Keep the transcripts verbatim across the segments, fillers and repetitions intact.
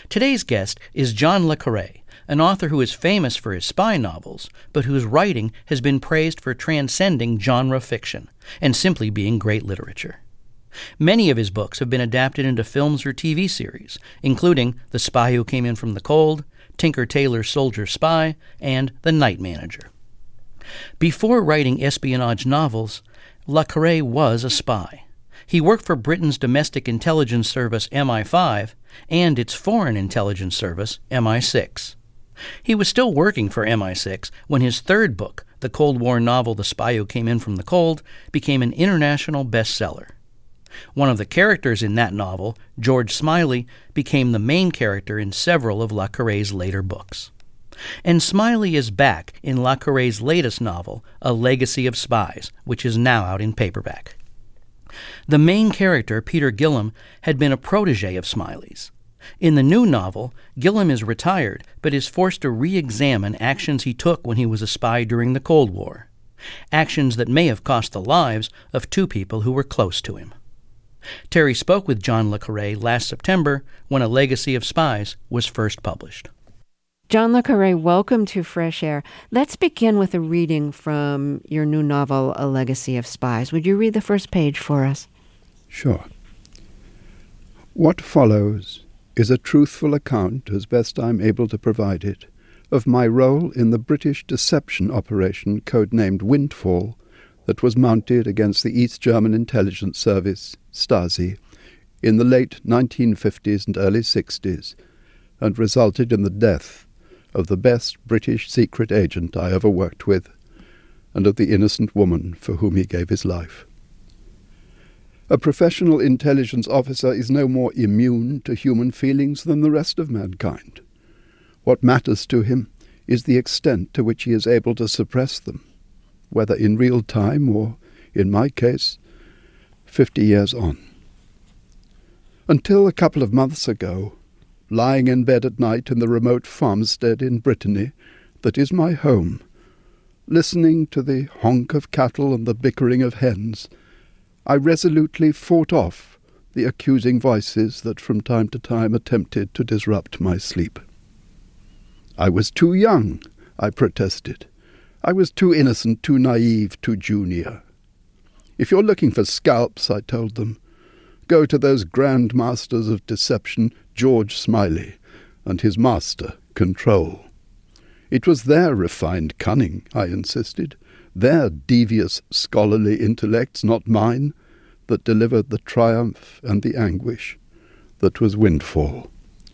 Today's guest is John le Carré, an author who is famous for his spy novels, but whose writing has been praised for transcending genre fiction and simply being great literature. Many of his books have been adapted into films or T V series, including The Spy Who Came In From the Cold, Tinker Tailor Soldier Spy, and The Night Manager. Before writing espionage novels, le Carré was a spy. He worked for Britain's domestic intelligence service M I five and its foreign intelligence service M I six. He was still working for M I six when his third book, the Cold War novel The Spy Who Came In From the Cold, became an international bestseller. One of the characters in that novel, George Smiley, became the main character in several of le Carré's later books. And Smiley is back in le Carré's latest novel, A Legacy of Spies, which is now out in paperback. The main character, Peter Gillam, had been a protege of Smiley's. In the new novel, Gillam is retired, but is forced to re-examine actions he took when he was a spy during the Cold War. Actions that may have cost the lives of two people who were close to him. Terry spoke with John le Carré last September when A Legacy of Spies was first published. John le Carré, welcome to Fresh Air. Let's begin with a reading from your new novel, A Legacy of Spies. Would you read the first page for us? Sure. What follows is a truthful account, as best I'm able to provide it, of my role in the British deception operation codenamed Windfall that was mounted against the East German intelligence service, Stasi, in the late nineteen fifties and early sixties, and resulted in the death of the best British secret agent I ever worked with, and of the innocent woman for whom he gave his life. A professional intelligence officer is no more immune to human feelings than the rest of mankind. What matters to him is the extent to which he is able to suppress them, whether in real time or, in my case, fifty years on. Until a couple of months ago, lying in bed at night in the remote farmstead in Brittany that is my home, listening to the honk of cattle and the bickering of hens, I resolutely fought off the accusing voices that from time to time attempted to disrupt my sleep. I was too young, I protested. I was too innocent, too naive, too junior. If you're looking for scalps, I told them, go to those grand masters of deception, George Smiley, and his master, Control. It was their refined cunning, I insisted, their devious scholarly intellects, not mine, that delivered the triumph and the anguish that was Windfall.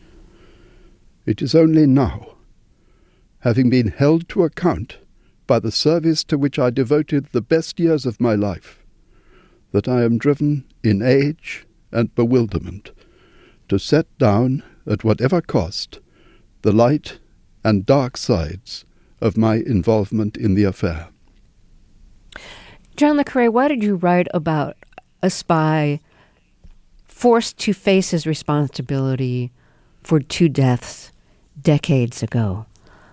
It is only now, having been held to account by the service to which I devoted the best years of my life, that I am driven in age and bewilderment to set down, at whatever cost, the light and dark sides of my involvement in the affair. John le Carré, why did you write about a spy forced to face his responsibility for two deaths decades ago?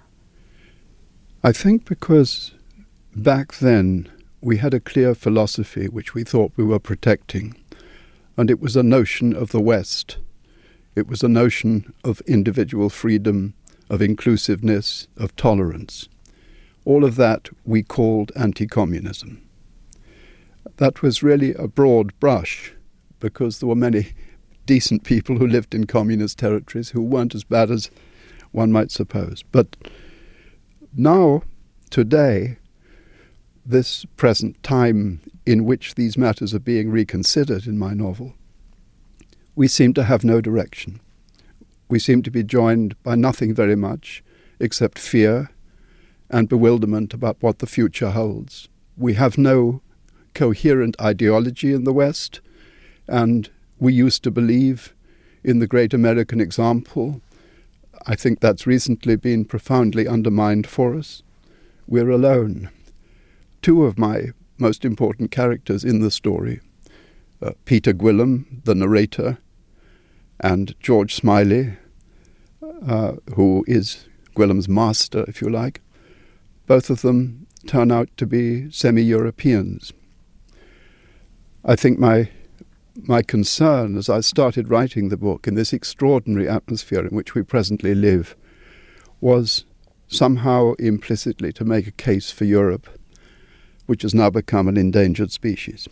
I think because back then we had a clear philosophy which we thought we were protecting, and it was a notion of the West. It was a notion of individual freedom, of inclusiveness, of tolerance. All of that we called anti-communism. That was really a broad brush, because there were many decent people who lived in communist territories who weren't as bad as one might suppose. But now, today, this present time in which these matters are being reconsidered in my novel, we seem to have no direction. We seem to be joined by nothing very much except fear and bewilderment about what the future holds. We have no coherent ideology in the West, and we used to believe in the great American example. I think that's recently been profoundly undermined for us. We're alone. Two of my most important characters in the story, uh, Peter Gwillim, the narrator, and George Smiley, uh, who is Gwillim's master, if you like, both of them turn out to be semi-Europeans. I think my my concern as I started writing the book in this extraordinary atmosphere in which we presently live was somehow implicitly to make a case for Europe, which has now become an endangered species.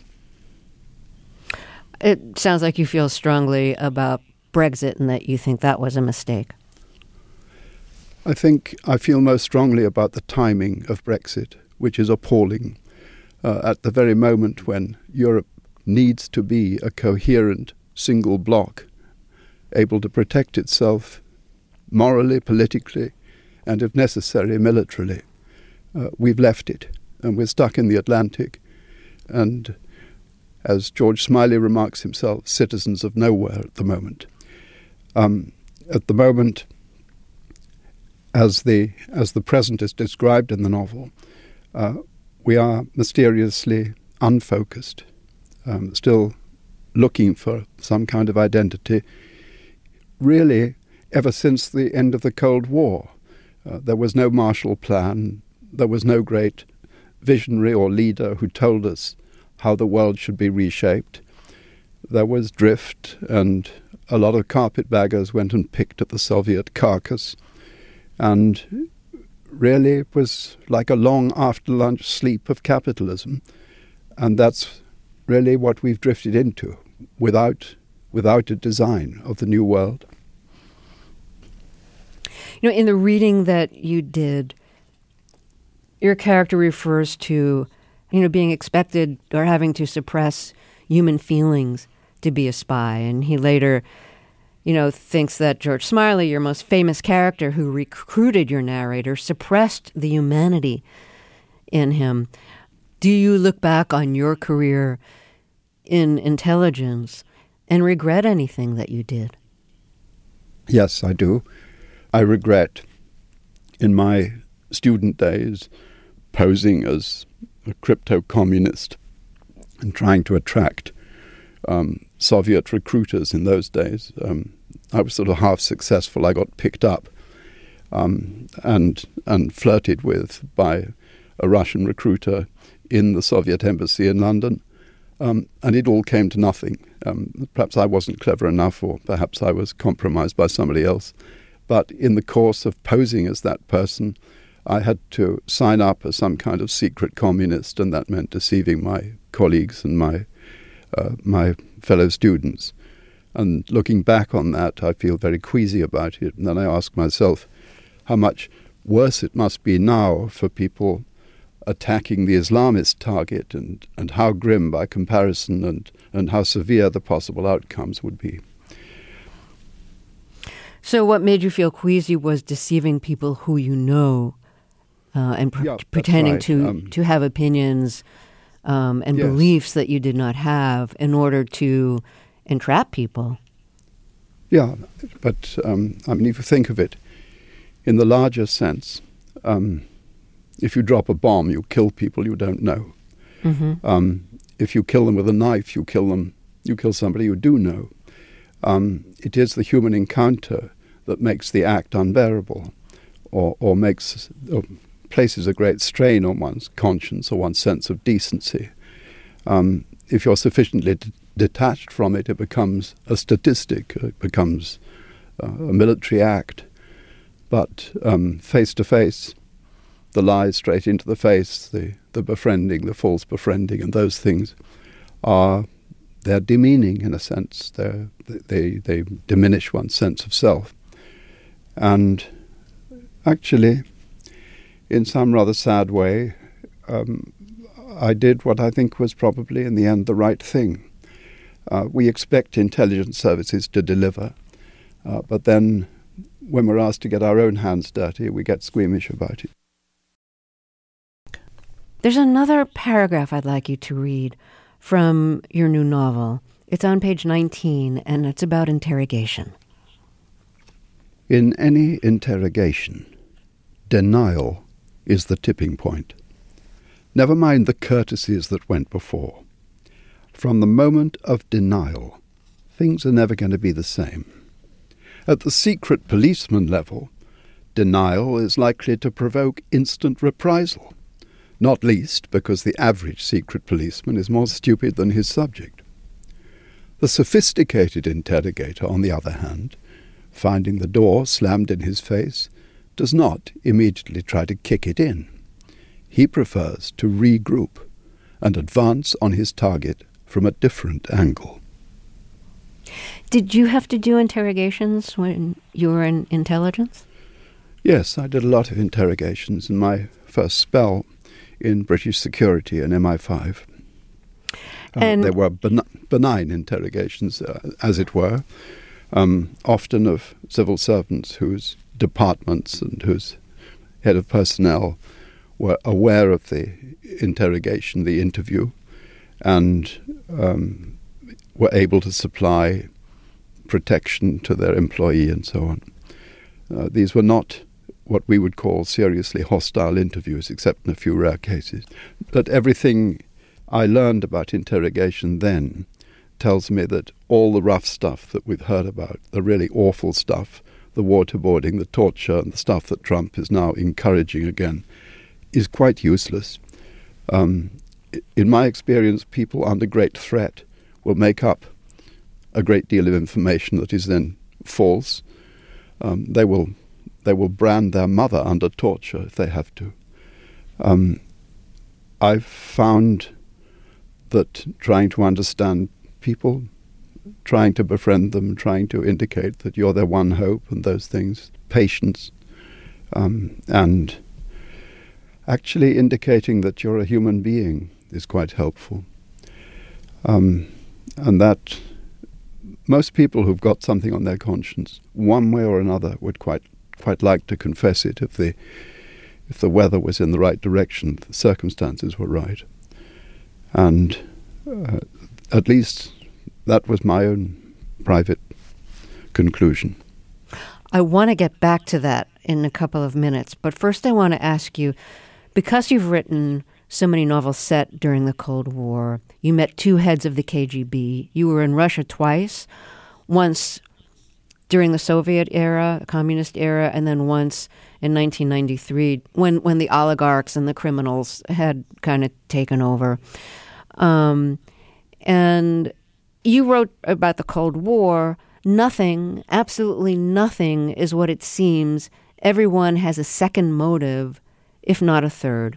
It sounds like you feel strongly about Brexit and that you think that was a mistake. I think I feel most strongly about the timing of Brexit, which is appalling, uh, at the very moment when Europe needs to be a coherent single bloc, able to protect itself morally, politically, and if necessary, militarily. Uh, we've left it, and we're stuck in the Atlantic, and as George Smiley remarks himself, citizens of nowhere at the moment. Um, at the moment, as the as the present is described in the novel, uh, we are mysteriously unfocused, um, still looking for some kind of identity, really ever since the end of the Cold War. Uh, there was no Marshall Plan, there was no great visionary or leader who told us how the world should be reshaped. There was drift, and a lot of carpetbaggers went and picked at the Soviet carcass. And really it was like a long after-lunch sleep of capitalism. And that's really what we've drifted into without, without a design of the new world. You know, in the reading that you did, your character refers to, you know, being expected or having to suppress human feelings to be a spy. And he later, you know, thinks that George Smiley, your most famous character who recruited your narrator, suppressed the humanity in him. Do you look back on your career in intelligence and regret anything that you did? Yes, I do. I regret, in my student days, posing as a crypto-communist and trying to attract um, Soviet recruiters in those days. Um, I was sort of half successful. I got picked up um, and and flirted with by a Russian recruiter in the Soviet embassy in London. Um, and it all came to nothing. Um, perhaps I wasn't clever enough, or perhaps I was compromised by somebody else. But in the course of posing as that person, I had to sign up as some kind of secret communist, and that meant deceiving my colleagues and my uh, my fellow students. And looking back on that, I feel very queasy about it. And then I ask myself how much worse it must be now for people attacking the Islamist target, and, and how grim by comparison, and, and how severe the possible outcomes would be. So what made you feel queasy was deceiving people who you know uh, and pre- yeah, pretending right. to, um, to have opinions um, and yes. beliefs that you did not have in order to entrap people. Yeah, but um, I mean, if you think of it in the larger sense, um, if you drop a bomb, you kill people you don't know. Mm-hmm. Um, if you kill them with a knife, you kill them. You kill somebody you do know. Um, it is the human encounter that makes the act unbearable, or, or makes or places a great strain on one's conscience or one's sense of decency. Um, if you're sufficiently d- detached from it, it becomes a statistic. It becomes uh, a military act. But um, face to face, the lies straight into the face, the, the befriending, the false befriending, and those things are they're demeaning in a sense. They're, they they diminish one's sense of self. And actually, in some rather sad way, um, I did what I think was probably in the end the right thing. Uh, we expect intelligence services to deliver, uh, but then when we're asked to get our own hands dirty, we get squeamish about it. There's another paragraph I'd like you to read from your new novel. It's on page nineteen, and it's about interrogation. In any interrogation, denial is the tipping point. Never mind the courtesies that went before. From the moment of denial, things are never going to be the same. At the secret policeman level, denial is likely to provoke instant reprisal, not least because the average secret policeman is more stupid than his subject. The sophisticated interrogator, on the other hand, finding the door slammed in his face, does not immediately try to kick it in. He prefers to regroup and advance on his target from a different angle. Did you have to do interrogations when you were in intelligence? Yes, I did a lot of interrogations in my first spell in British security in M I five. Uh, And they were ben- benign interrogations, uh, as it were, um, often of civil servants whose departments and whose head of personnel were aware of the interrogation, the interview, and um, were able to supply protection to their employee and so on. Uh, these were not what we would call seriously hostile interviews, except in a few rare cases. But everything I learned about interrogation then tells me that all the rough stuff that we've heard about, the really awful stuff, the waterboarding, the torture, and the stuff that Trump is now encouraging again, is quite useless. Um, in my experience, people under great threat will make up a great deal of information that is then false. Um, they will they will brand their mother under torture if they have to. Um, I've found that trying to understand people, trying to befriend them, trying to indicate that you're their one hope and those things, patience, um, and actually indicating that you're a human being is quite helpful. Um, and that most people who've got something on their conscience, one way or another, would quite quite like to confess it if the if the weather was in the right direction, the circumstances were right. And uh, at least that was my own private conclusion. I want to get back to that in a couple of minutes, but first I want to ask you, because you've written so many novels set during the Cold War, you met two heads of the K G B, you were in Russia twice, once during the Soviet era, the communist era, and then once in nineteen ninety-three when, when the oligarchs and the criminals had kind of taken over. Um, and you wrote about the Cold War. Nothing, absolutely nothing is what it seems. Everyone has a second motive, if not a third.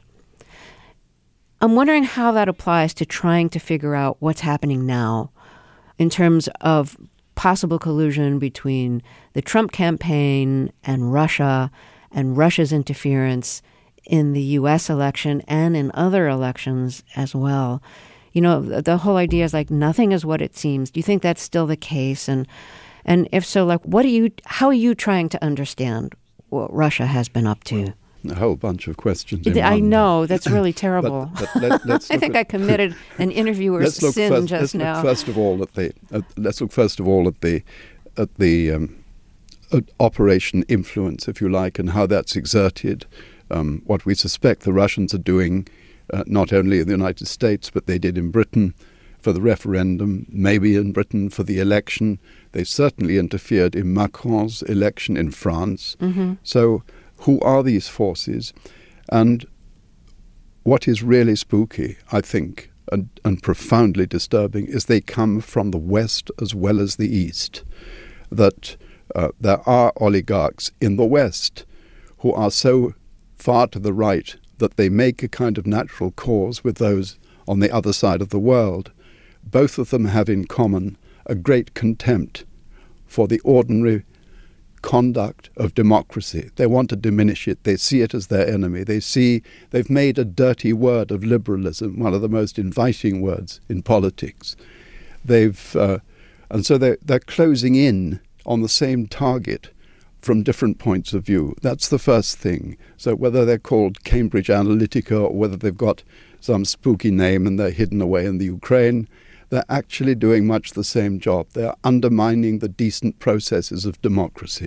I'm wondering how that applies to trying to figure out what's happening now in terms of possible collusion between the Trump campaign and Russia and Russia's interference in the U S election and in other elections as well. You know, the, the whole idea is like nothing is what it seems. Do you think that's still the case? And and if so, like, what are you? How are you trying to understand what Russia has been up to? A whole bunch of questions. In I one. know, that's really terrible. but, but let, let's I think at, I committed an interviewer's sin first, just let's now. Look first of all at the. Uh, let's look first of all at the at the um, at Operation Influence, if you like, and how that's exerted. Um, what we suspect the Russians are doing, uh, not only in the United States, but they did in Britain for the referendum, maybe in Britain for the election. They certainly interfered in Macron's election in France. Mm-hmm. So who are these forces? And what is really spooky, I think, and, and profoundly disturbing, is they come from the West as well as the East. That uh, there are oligarchs in the West who are so far to the right that they make a kind of natural cause with those on the other side of the world. Both of them have in common a great contempt for the ordinary conduct of democracy. They want to diminish it. They see it as their enemy. They see they've made a dirty word of liberalism, one of the most inviting words in politics. They've uh, and so they're, they're closing in on the same target from different points of view. That's the first thing. So whether they're called Cambridge Analytica or whether they've got some spooky name and they're hidden away in the Ukraine, they're actually doing much the same job. They're undermining the decent processes of democracy.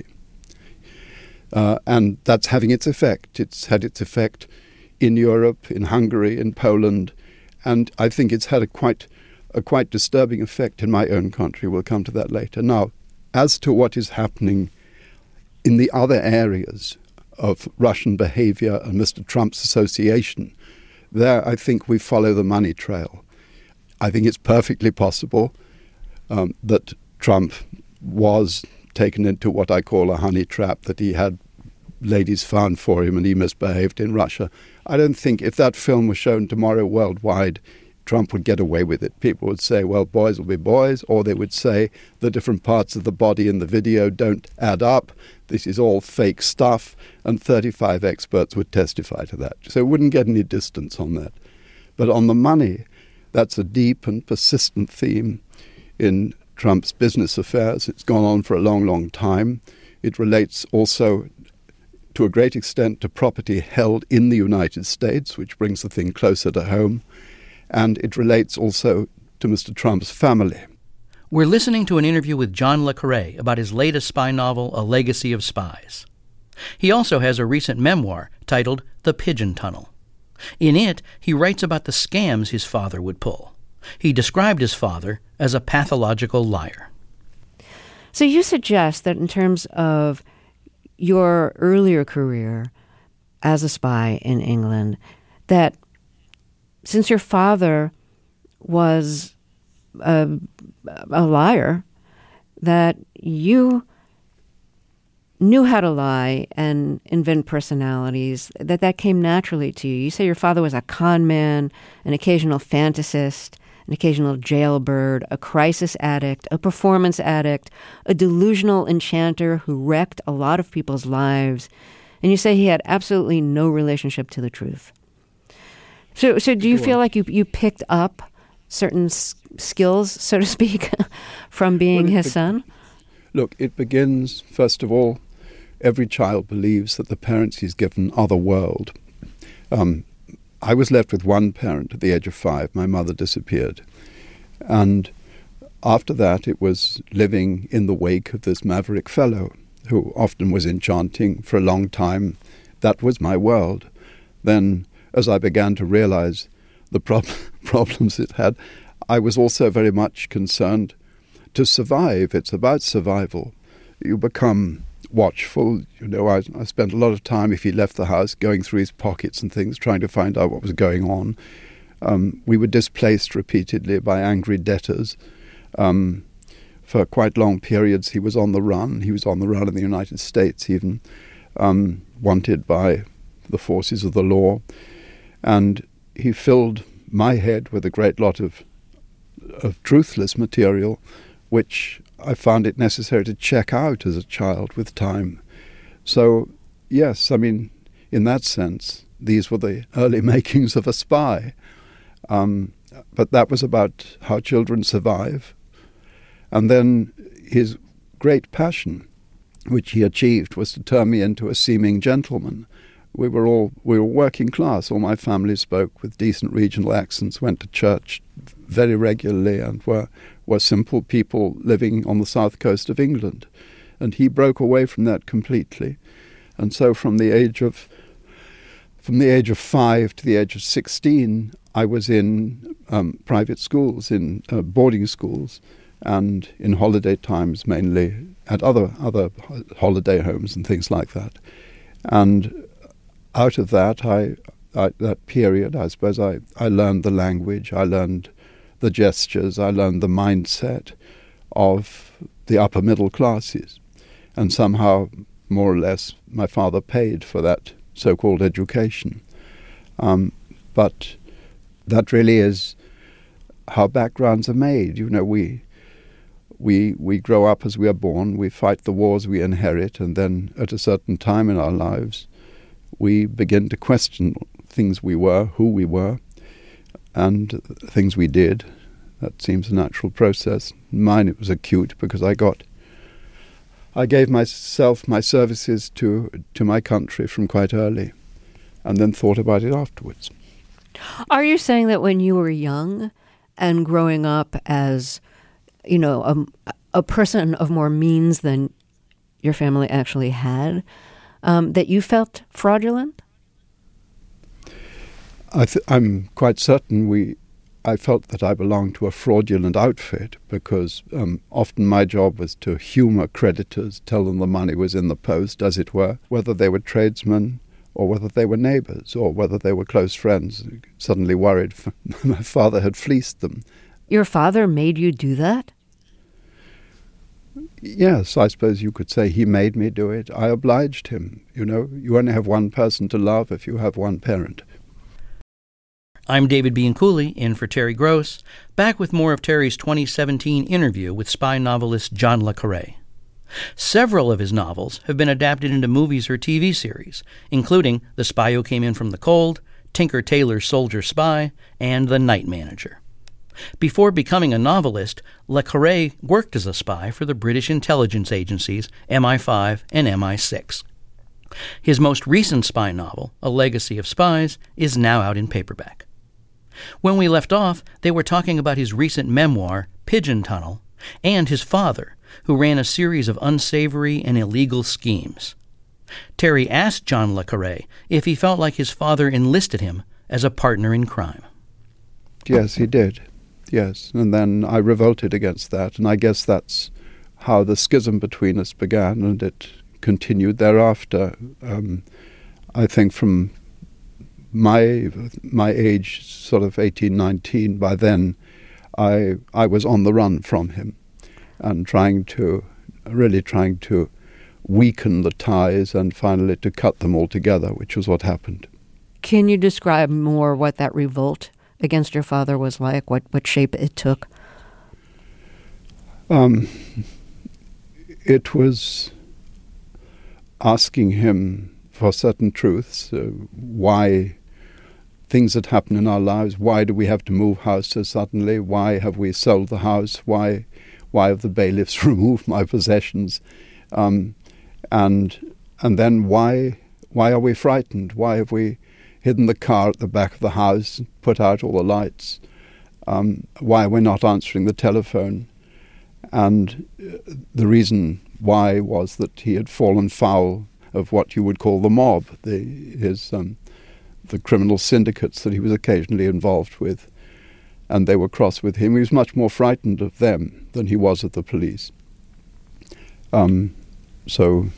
Uh, and that's having its effect. It's had its effect in Europe, in Hungary, in Poland, and I think it's had a quite a quite disturbing effect in my own country. We'll come to that later. Now, as to what is happening in the other areas of Russian behavior and Mister Trump's association, there I think we follow the money trail. I think it's perfectly possible um, that Trump was taken into what I call a honey trap, that he had ladies found for him and he misbehaved in Russia. I don't think if that film was shown tomorrow worldwide, Trump would get away with it. People would say, well, boys will be boys, or they would say the different parts of the body in the video don't add up. This is all fake stuff, and thirty-five experts would testify to that. So it wouldn't get any distance on that. But on the money, that's a deep and persistent theme in Trump's business affairs. It's gone on for a long, long time. It relates also to a great extent to property held in the United States, which brings the thing closer to home. And it relates also to Mister Trump's family. We're listening to an interview with John le Carré about his latest spy novel, A Legacy of Spies. He also has a recent memoir titled The Pigeon Tunnel. In it, he writes about the scams his father would pull. He described his father as a pathological liar. So you suggest that in terms of your earlier career as a spy in England, that since your father was a, a liar, that you knew how to lie and invent personalities, that that came naturally to you. You say your father was a con man, an occasional fantasist, an occasional jailbird, a crisis addict, a performance addict, a delusional enchanter who wrecked a lot of people's lives. And you say he had absolutely no relationship to the truth. So, so do you feel like you you picked up certain s- skills, so to speak, from being well, his be- son? Look, it begins, first of all, every child believes that the parents he's given are the world. Um, I was left with one parent at the age of five. My mother disappeared. And after that, it was living in the wake of this maverick fellow who often was enchanting for a long time. That was my world. Then, as I began to realize the prob- problems it had, I was also very much concerned to survive. It's about survival. You become watchful. You know, I, I spent a lot of time, if he left the house, going through his pockets and things, trying to find out what was going on. Um, we were displaced repeatedly by angry debtors. Um, for quite long periods, he was on the run. He was on the run in the United States, even um, wanted by the forces of the law. And he filled my head with a great lot of of truthless material, which I found it necessary to check out as a child with time. So, yes, I mean, in that sense, these were the early makings of a spy. Um, but that was about how children survive. And then his great passion, which he achieved, was to turn me into a seeming gentleman. We were all we were working class. All my family spoke with decent regional accents, went to church very regularly, and were were simple people living on the south coast of England. And he broke away from that completely. And so from the age of from the age of five to the age of sixteen, I was in um, private schools, in uh, boarding schools, and in holiday times mainly at other other holiday homes and things like that. And out of that, I, I that period, I suppose I, I learned the language, I learned the gestures, I learned the mindset of the upper middle classes. And somehow, more or less, my father paid for that so-called education. Um, but that really is how backgrounds are made. You know, we we we grow up as we are born, we fight the wars we inherit, and then at a certain time in our lives, we begin to question things we were, who we were, and things we did. That seems a natural process. Mine, it was acute because I got, I gave myself, my services to to my country from quite early, and then thought about it afterwards. Are you saying that when you were young and growing up as, you know, a, a person of more means than your family actually had, Um, that you felt fraudulent? I th- I'm quite certain we. I felt that I belonged to a fraudulent outfit because um, often my job was to humour creditors, tell them the money was in the post, as it were, whether they were tradesmen or whether they were neighbours or whether they were close friends, suddenly worried my father had fleeced them. Your father made you do that? Yes, I suppose you could say he made me do it. I obliged him. You know, you only have one person to love if you have one parent. I'm David Bianculli, in for Terry Gross, back with more of Terry's twenty seventeen interview with spy novelist John le Carré. Several of his novels have been adapted into movies or T V series, including The Spy Who Came In From the Cold, Tinker Tailor's Soldier Spy, and The Night Manager. Before becoming a novelist, le Carré worked as a spy for the British intelligence agencies M I five and M I six. His most recent spy novel, A Legacy of Spies, is now out in paperback. When we left off, they were talking about his recent memoir, Pigeon Tunnel, and his father, who ran a series of unsavory and illegal schemes. Terry asked John le Carré if he felt like his father enlisted him as a partner in crime. Yes, he did. Yes, and then I revolted against that, and I guess that's how the schism between us began, and it continued thereafter. Um, I think from my my age, sort of eighteen, nineteen, by then, I I was on the run from him, and trying to, really trying to weaken the ties and finally to cut them all together, which was what happened. Can you describe more what that revolt against your father was like, what, what shape it took? Um, it was asking him for certain truths, uh, why things that happen in our lives, why do we have to move houses suddenly, why have we sold the house, why why have the bailiffs removed my possessions, um, and and then why why are we frightened, why have we hidden the car at the back of the house, put out all the lights, um, why we're not answering the telephone. And the reason why was that he had fallen foul of what you would call the mob, the, his um, the criminal syndicates that he was occasionally involved with. And they were cross with him. He was much more frightened of them than he was of the police. Um, so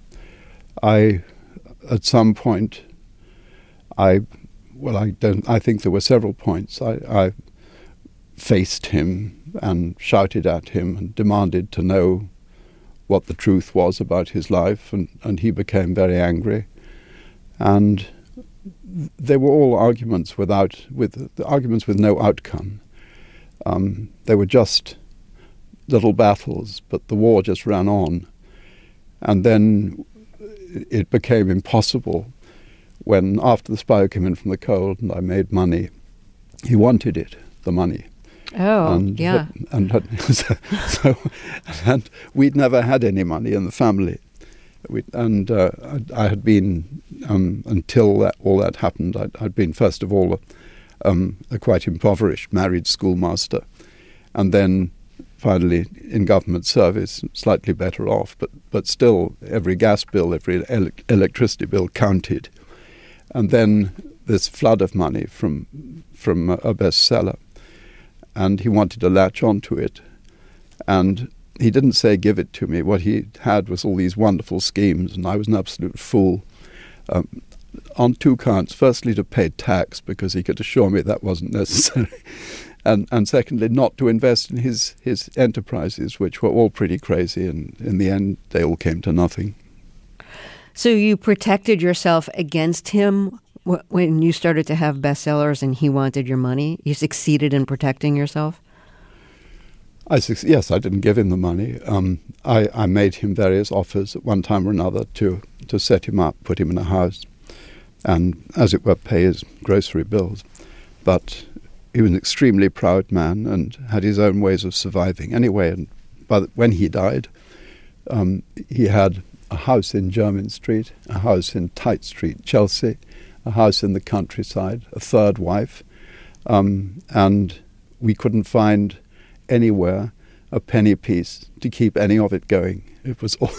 I, at some point, I, well, I don't. I think there were several points. I, I faced him and shouted at him and demanded to know what the truth was about his life, and, and he became very angry. And they were all arguments without, with arguments with no outcome. Um, they were just little battles, but the war just ran on. And then it became impossible when, after The Spy Who Came In From the Cold and I made money, he wanted it, the money. Oh, and, yeah. And, and so, so, and we'd never had any money in the family. We, and uh, I, I had been, um, until that, all that happened, I'd, I'd been, first of all, um, a quite impoverished married schoolmaster, and then finally in government service, slightly better off, but, but still every gas bill, every ele- electricity bill counted. And then this flood of money from, from a bestseller, and he wanted to latch onto it. And he didn't say give it to me. What he had was all these wonderful schemes, and I was an absolute fool. Um, on two counts. Firstly, to pay tax, because he could assure me that wasn't necessary. and and secondly, not to invest in his, his enterprises, which were all pretty crazy, and in the end, they all came to nothing. So you protected yourself against him when you started to have bestsellers and he wanted your money? You succeeded in protecting yourself? I yes, I didn't give him the money. Um, I, I made him various offers at one time or another to, to set him up, put him in a house, and, as it were, pay his grocery bills. But he was an extremely proud man and had his own ways of surviving. Anyway, and by the, when he died, um, he had a house in Jermyn Street, a house in Tite Street, Chelsea, a house in the countryside, a third wife, um, and we couldn't find anywhere a penny piece to keep any of it going. It was all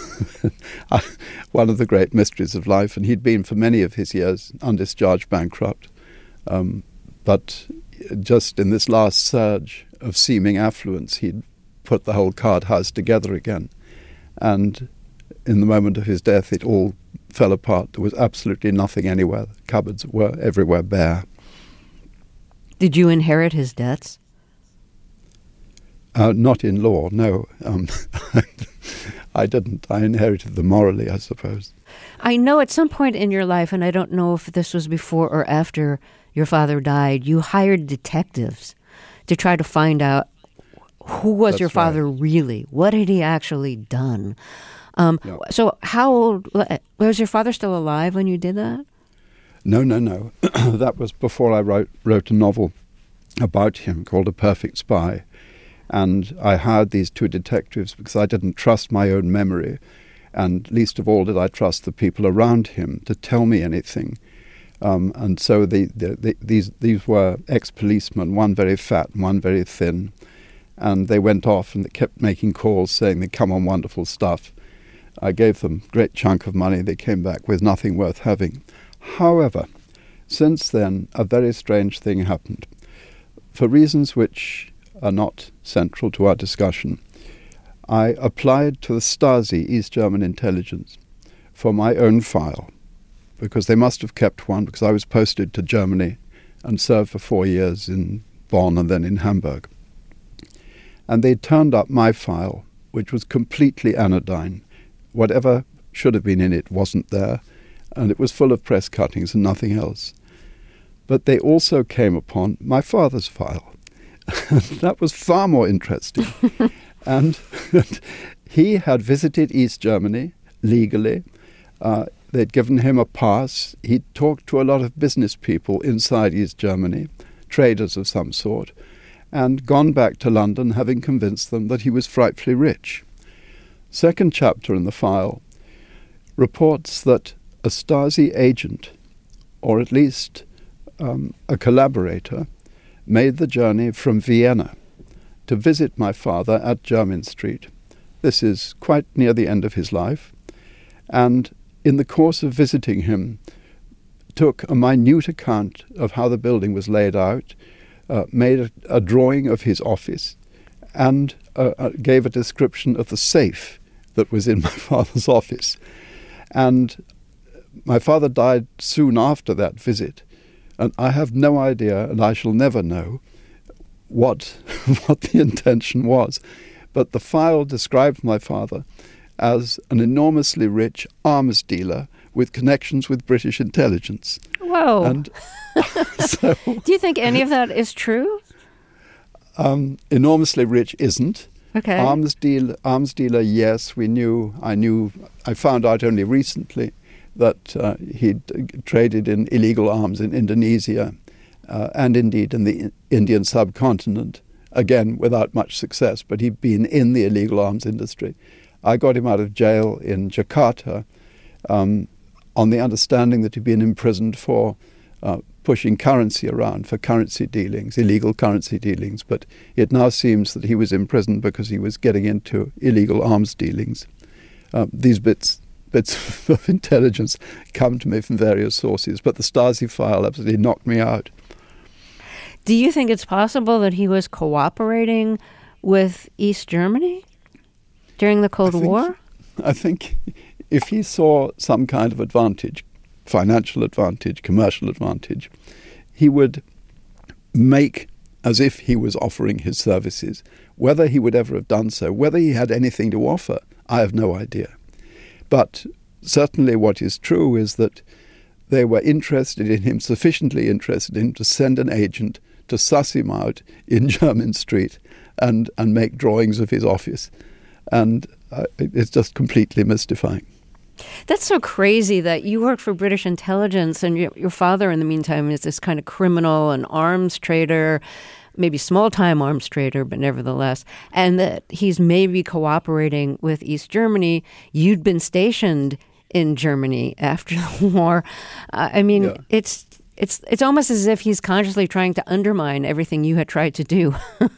one of the great mysteries of life, and he'd been for many of his years undischarged bankrupt. Um, but just in this last surge of seeming affluence, he'd put the whole card house together again. And in the moment of his death, it all fell apart. There was absolutely nothing anywhere. The cupboards were everywhere bare. Did you inherit his debts? Uh, not in law, no. Um, I didn't. I inherited them morally, I suppose. I know at some point in your life, and I don't know if this was before or after your father died, you hired detectives to try to find out who was That's your father right. really? What had he actually done? Um, Yeah. So how old, was your father still alive when you did that? No, no, no. That was before I wrote, wrote a novel about him called A Perfect Spy. And I hired these two detectives because I didn't trust my own memory. And least of all did I trust the people around him to tell me anything. Um, and so the, the, the, these, these were ex-policemen, one very fat and one very thin. And they went off and they kept making calls saying they'd come on wonderful stuff. I gave them a great chunk of money. They came back with nothing worth having. However, since then, a very strange thing happened. For reasons which are not central to our discussion, I applied to the Stasi, East German intelligence, for my own file, because they must have kept one, because I was posted to Germany and served for four years in Bonn and then in Hamburg. And they turned up my file, which was completely anodyne. Whatever should have been in it wasn't there, and it was full of press cuttings and nothing else. But they also came upon my father's file. That was far more interesting. And he had visited East Germany legally. Uh, they'd given him a pass. He'd talked to a lot of business people inside East Germany, traders of some sort, and gone back to London having convinced them that he was frightfully rich. Second chapter in the file reports that a Stasi agent, or at least um, a collaborator, made the journey from Vienna to visit my father at Jermyn Street. This is quite near the end of his life. And in the course of visiting him, took a minute account of how the building was laid out, uh, made a, a drawing of his office, and uh, uh, gave a description of the safe that was in my father's office. And my father died soon after that visit. And I have no idea, and I shall never know, what what the intention was. But the file described my father as an enormously rich arms dealer with connections with British intelligence. Whoa. And so, Do you think any of that is true? Um, enormously rich isn't. Okay. Arms deal, arms dealer, yes, we knew. I knew. I found out only recently that uh, he'd uh, traded in illegal arms in Indonesia uh, and indeed in the Indian subcontinent, again without much success, but he'd been in the illegal arms industry. I got him out of jail in Jakarta um, on the understanding that he'd been imprisoned for uh, pushing currency around, for currency dealings, illegal currency dealings, but it now seems that he was imprisoned because he was getting into illegal arms dealings. Uh, these bits bits of intelligence come to me from various sources, but the Stasi file absolutely knocked me out. Do you think it's possible that he was cooperating with East Germany during the Cold I think, War? I think if he saw some kind of advantage, financial advantage, commercial advantage, he would make as if he was offering his services. Whether he would ever have done so, whether he had anything to offer, I have no idea. But certainly what is true is that they were interested in him, sufficiently interested in him to send an agent to suss him out in Jermyn Street and, and make drawings of his office. And uh, it's just completely mystifying. That's so crazy that you worked for British intelligence and your, your father, in the meantime, is this kind of criminal and arms trader, maybe small-time arms trader, but nevertheless, and that he's maybe cooperating with East Germany. You'd been stationed in Germany after the war. Uh, I mean, yeah. it's it's it's almost as if he's consciously trying to undermine everything you had tried to do.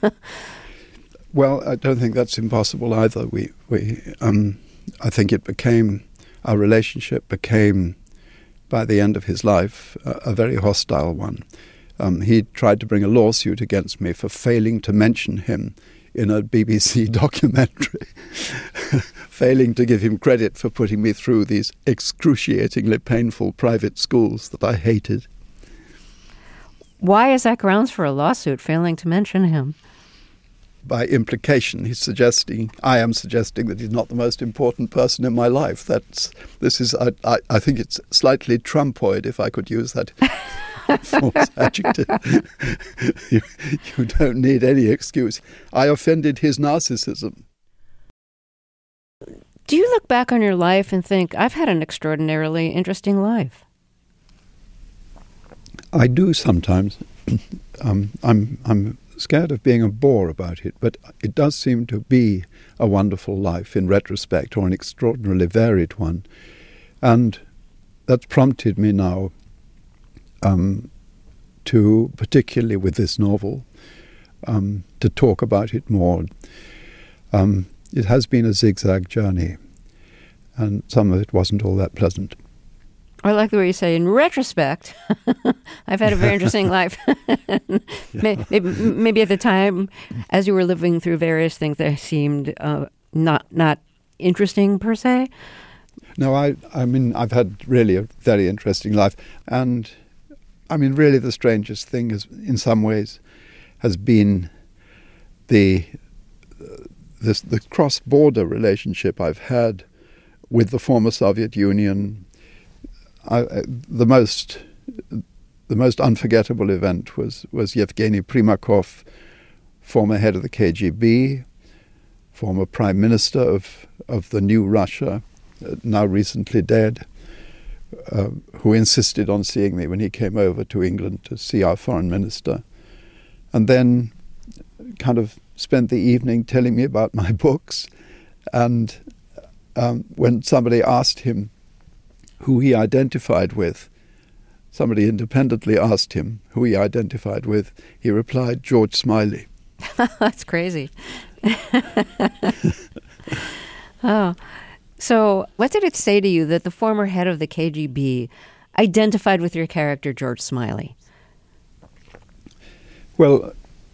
Well, I don't think that's impossible either. We we um, I think it became our relationship became, by the end of his life, a, a very hostile one. Um, he tried to bring a lawsuit against me for failing to mention him in a B B C documentary, failing to give him credit for putting me through these excruciatingly painful private schools that I hated. Why is that grounds for a lawsuit, failing to mention him? by implication, he's suggesting, I am suggesting that he's not the most important person in my life. That's, this is, I, I, I think it's slightly Trumpoid, if I could use that false adjective. you, you don't need any excuse. I offended his narcissism. Do you look back on your life and think, I've had an extraordinarily interesting life? I do sometimes. um, I'm I'm scared of being a bore about it, but it does seem to be a wonderful life in retrospect, or an extraordinarily varied one. And that's prompted me now um, to, particularly with this novel, um, to talk about it more. Um, it has been a zigzag journey, and some of it wasn't all that pleasant. I like the way you say, in retrospect, I've had a very interesting life. maybe, maybe at the time, as you were living through various things, they seemed uh, not not interesting per se. No, I, I mean, I've had really a very interesting life. And, I mean, really the strangest thing is, in some ways, has been the, uh, this, the cross-border relationship I've had with the former Soviet Union. I, the most the most unforgettable event was, was Yevgeny Primakov, former head of the K G B, former prime minister of, of the new Russia, uh, now recently dead, uh, who insisted on seeing me when he came over to England to see our foreign minister, and then kind of spent the evening telling me about my books. And um, when somebody asked him who he identified with, somebody independently asked him who he identified with, he replied, George Smiley. That's crazy. Oh, so what did it say to you that the former head of the K G B identified with your character, George Smiley? Well,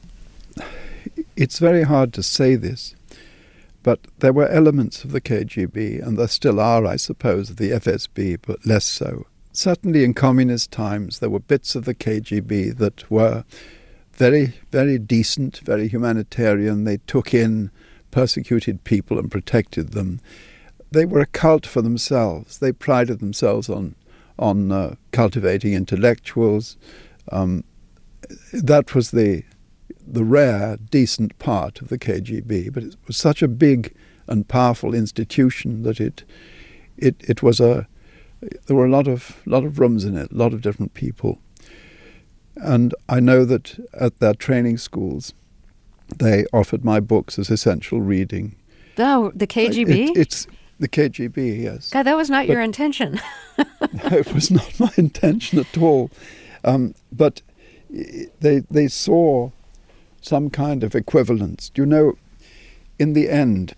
it's very hard to say this, but there were elements of the K G B, and there still are, I suppose, of the F S B, but less so. Certainly in communist times, there were bits of the K G B that were very, very decent, very humanitarian. They took in persecuted people and protected them. They were a cult for themselves. They prided themselves on, on uh, cultivating intellectuals. Um, that was the... the rare, decent part of the K G B, but it was such a big and powerful institution that it, it, it was a, there were a lot of, lot of rooms in it, a lot of different people. And I know that at their training schools, they offered my books as essential reading. Oh, the K G B? It, it's the K G B, yes. God, that was not but, your intention. No, it was not my intention at all. Um, but they they saw some kind of equivalence. You know, in the end,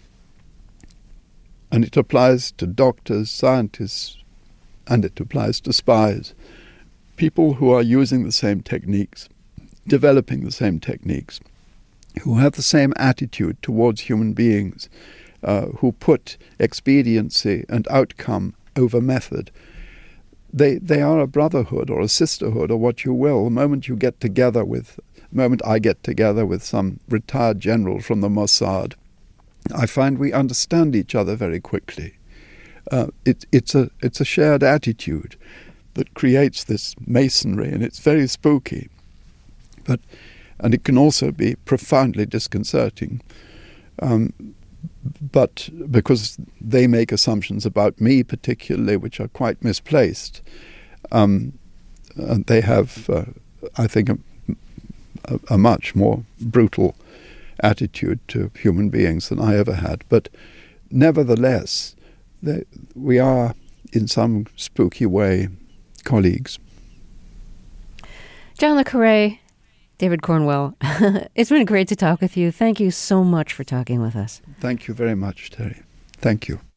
and it applies to doctors, scientists, and it applies to spies, people who are using the same techniques, developing the same techniques, who have the same attitude towards human beings, uh, who put expediency and outcome over method. They, they are a brotherhood or a sisterhood or what you will. The moment you get together with The moment I get together with some retired general from the Mossad, I find we understand each other very quickly. Uh, it, it's a it's a shared attitude that creates this masonry, and it's very spooky. But and it can also be profoundly disconcerting. Um, but because they make assumptions about me particularly, which are quite misplaced, um, and they have, uh, I think, a, a, a much more brutal attitude to human beings than I ever had. But nevertheless, they, we are, in some spooky way, colleagues. John le Carré, David Cornwell, it's been great to talk with you. Thank you so much for talking with us. Thank you very much, Terry. Thank you.